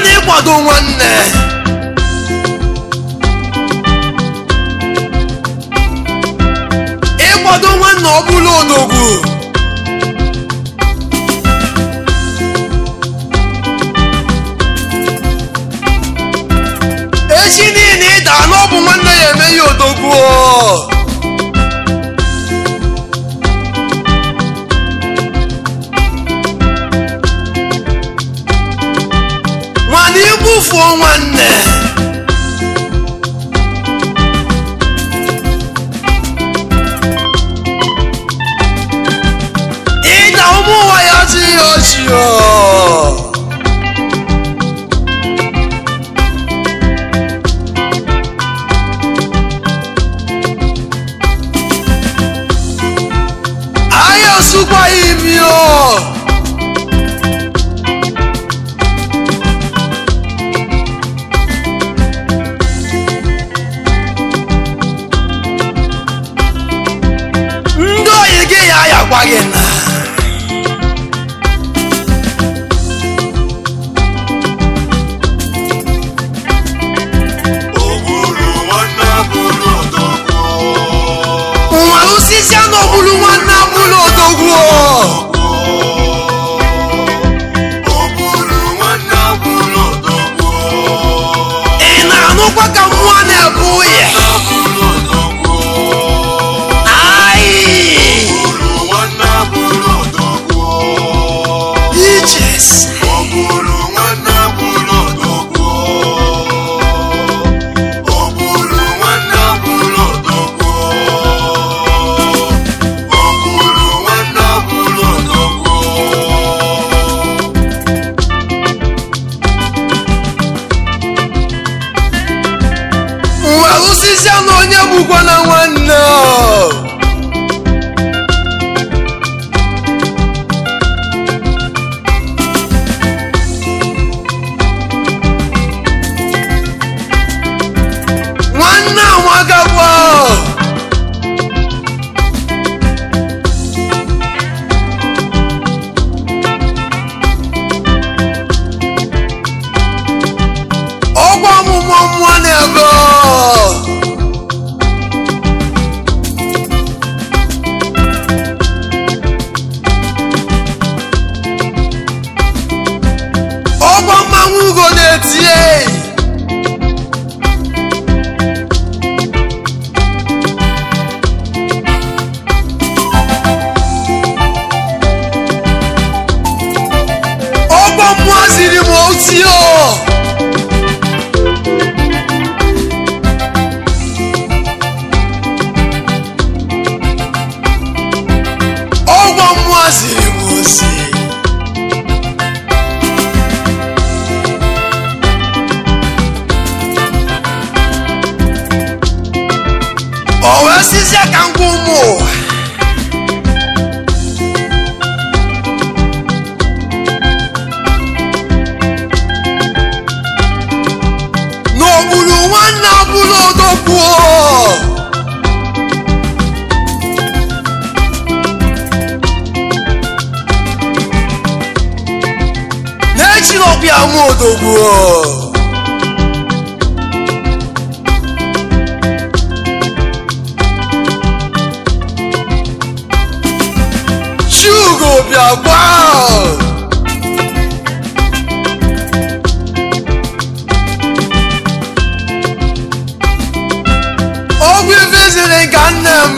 na ịkwado nwanne ịkwado nwanne ọ bụla odogwu echi niile ịda na ọ bụ nwanne ya eme ya odogwu nwana igbufuo nwanne ịda ụmụ ụwa ya ji ya ochi ahịa osukwa imi ndị oyi gị ya ayakwa gị na nwa osisi a n'ọbụlụ nwanne abụlụ odogwu ị na-anụkwa ka mmụọ na-ebu ya osisi a na onye bụkwa na nwanne nwanne amagakwa ọgwụ ọmụmụ mmụọ na-ego ọgwụ mmanwụ ugo na-etie ọgwụ mmụọ ziri m otio ọgwụ mmụọ ziri m ozi o wee sizie ka ngwa ụmụ ụwa n'ogburu nwanne abụla odogwu na-echiri ọbịa mụ odogwu Chugo bịa gwa ọgwụ ifeziri ka nne m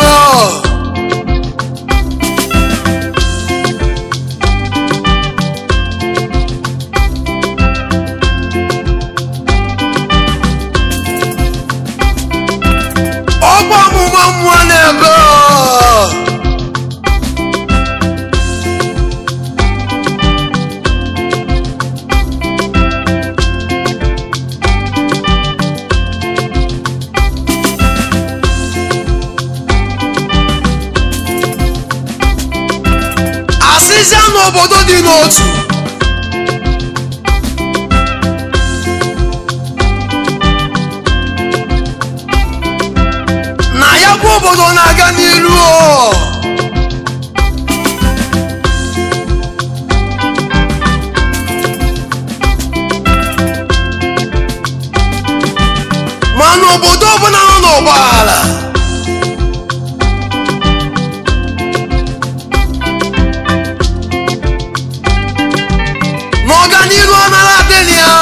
ọgwụ ọmụmụ mmụọ na-ebe asịsịa n'obodo dị n'otu na ya bụ obodo na-aga n'iru ọgbara n'ọganihu ọ nara adịghị ya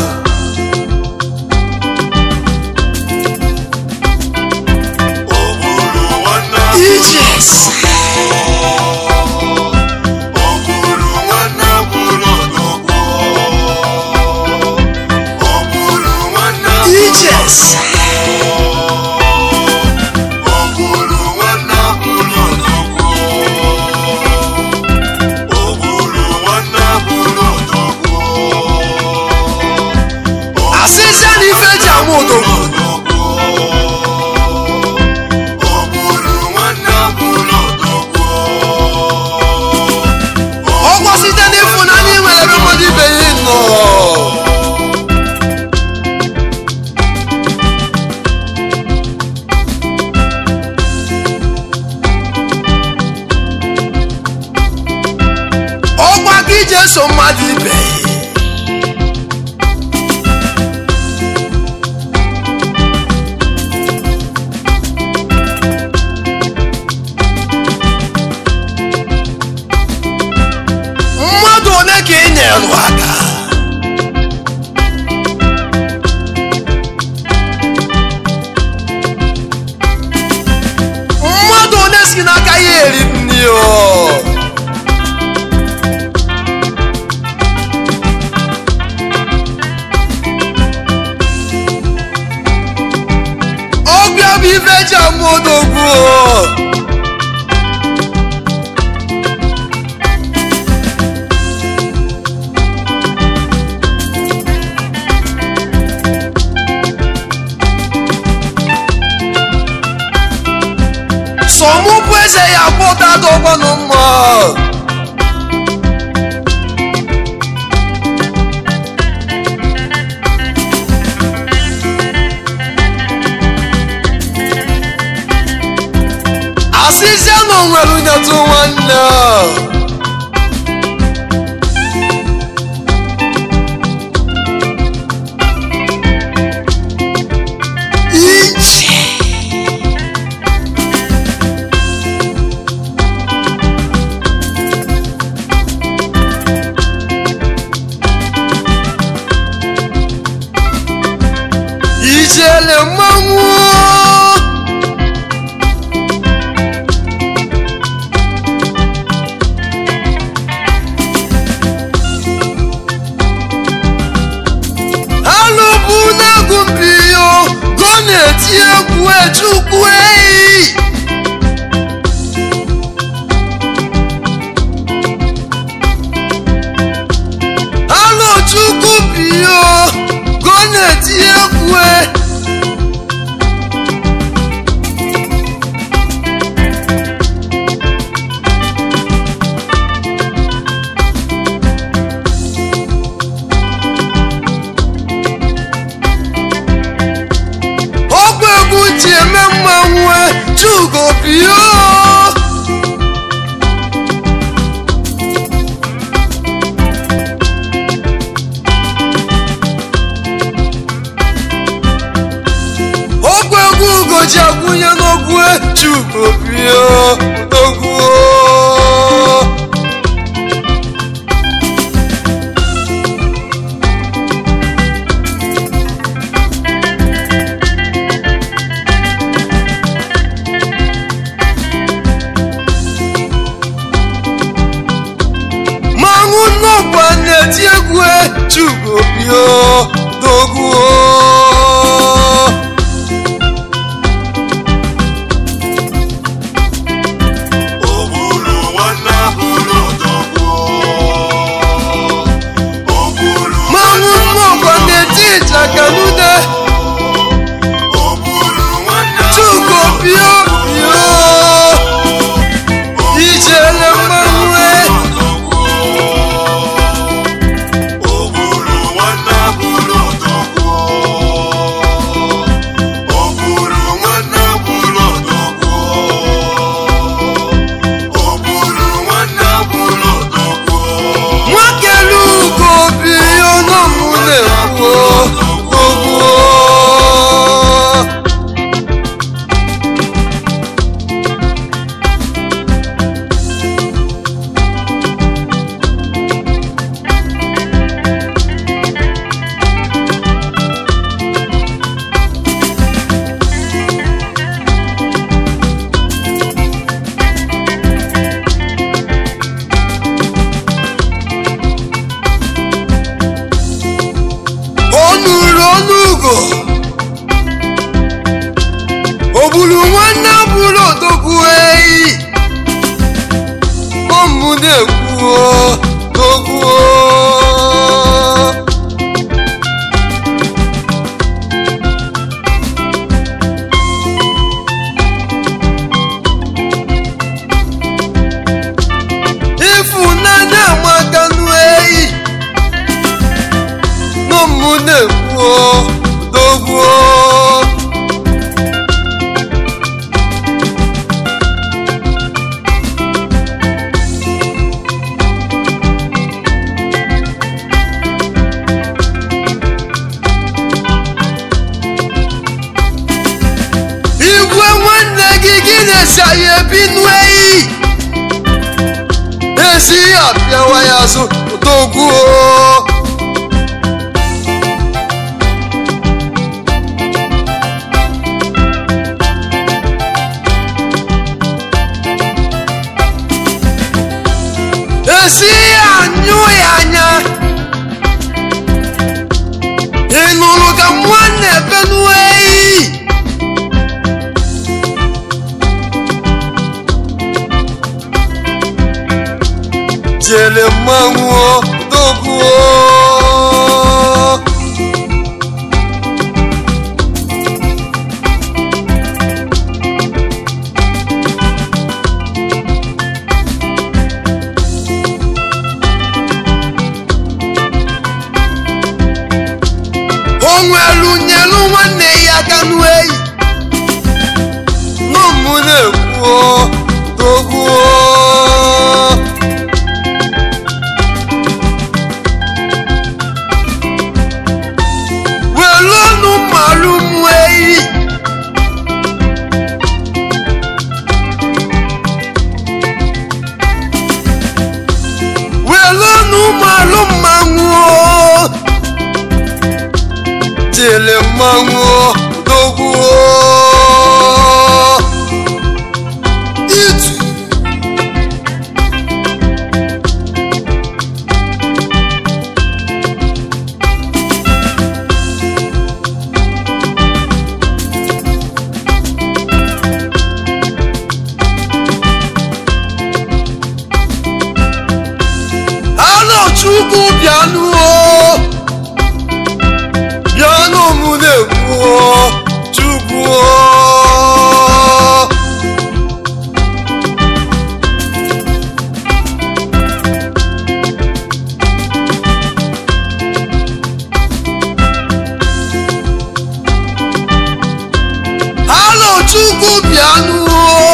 asịsịa na ife eji ama odogwu ọgwọ site n'ịfụnanya nwere ebe mmadụ ibe ya nọ ọgwa ka iji eso mmadụ ibe ya mmadụ ole ka ị nyere aka mmadụ ole si n'aka ya eri nri ọbịa bụ ife eji ama odogwu sọmụ bụ eze ya kpọta dọgbanụ mma asịsịa na o nwere nyetụ nwanne ijele mmanwụ alụ bụ na-egwu mbiyo go na-eti egwu echukwu eyi alụ chukwu biyo go na-eti egwu ọgwụ egwu ji eme mmanwụ chugo biyo ọgwụ egwu ugoji agwụnye n'ogwu chugo biyo ogwu manwụ nnọkwa na-eti egwu chugo biyo n'ogwu manwụ nnọkwa na-eti ịchakanude chugo biyo biyo ijele mmanwụ nwakelu ugo biyo n'ọmụ na-ekwu Obulu nwanne bulu odogwu eyi omude kwuo dogwu ifunanya maganu eyi nomude kwuo dogwu Saye binwei esi apia wayaso dogu esi anyu yanya enulu ka mwanne benwei Jele mango dogu Onwelu nyelu nwanne ya kanu eyi no mune kwuo dogu Jele mango dogu itu Alo chuku bianu Chukwu bianu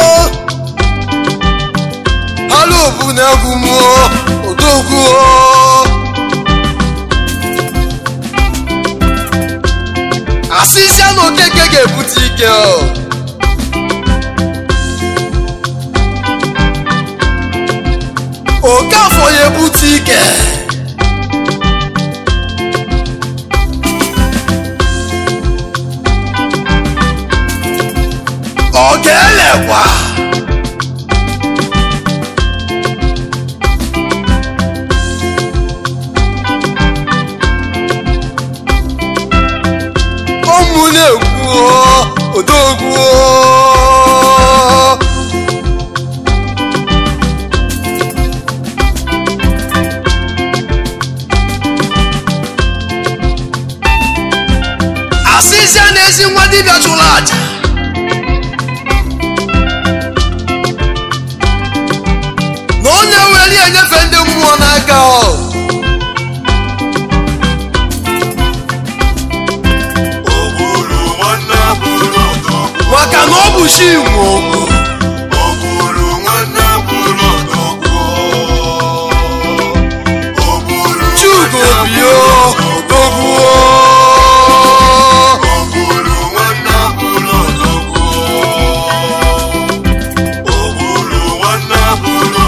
Halo bunagumo odogwu Asisia no keke ga-ebute ike Okafọ ya ebute ike Ogelekwa Omune kwuo odogwu Asịsịa na-esi nwa dibịa chụrụ aja Onye weli enyefe ndị mmụọ n'aka Obulu nwanne bulu odogwu maka na ọ bụ chi nwe okwu Obulu nwanne bulu odogwu Obulu Chugo bio odogwu Obulu nwanne bulu odogwu Obulu nwanne bulu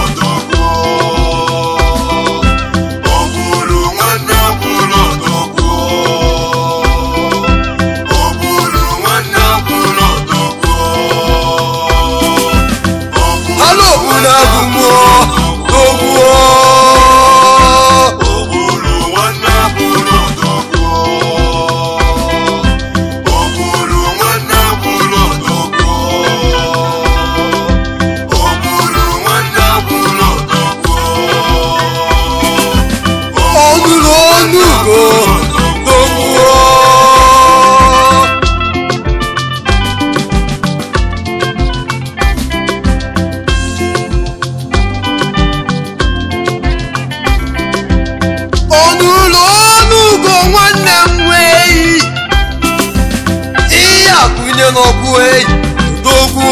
n'ọkụ eyi odogwu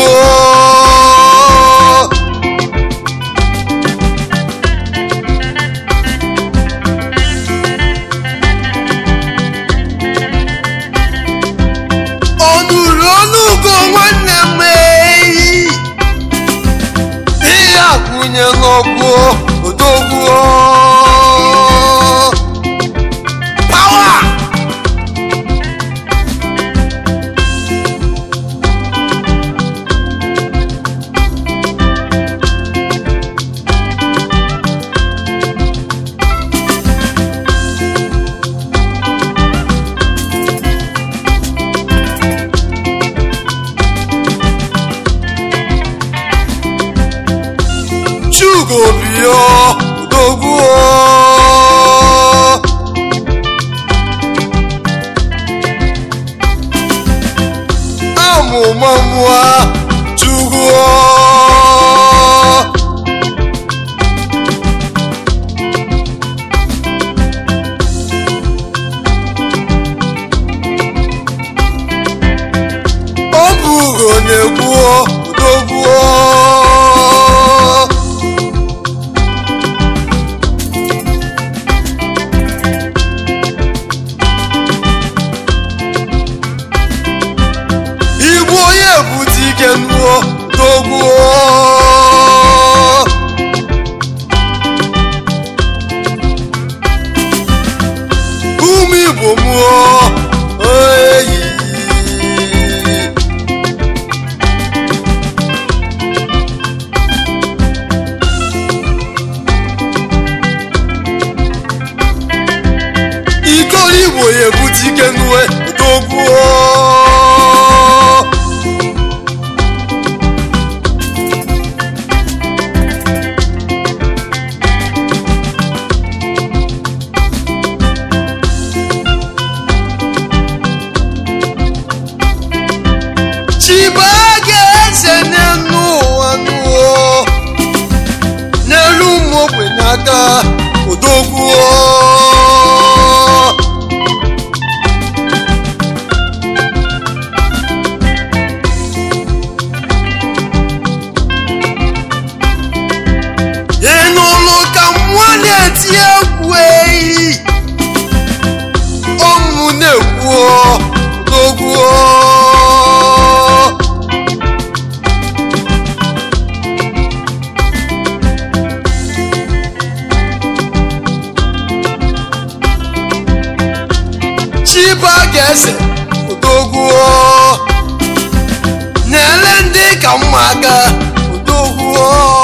ọnụrụ ọnụgo nwanne m eyi ihe akwụnye n'ọkụ odogwu Chugobio odogwu amụmamụa chugwu ọ bụghị onye gwuo odogwu Kenwo dogwo umi bomo eyi ikori boye buti kenwe dogwo Chibage senenu anuo nelu mogbe n'aka odogwu enulu ka nwa na-eti egwu eyi ọmụ na-ekwu odogwu Chibage ese odogwu na-ele ndị ka mma aka odogwu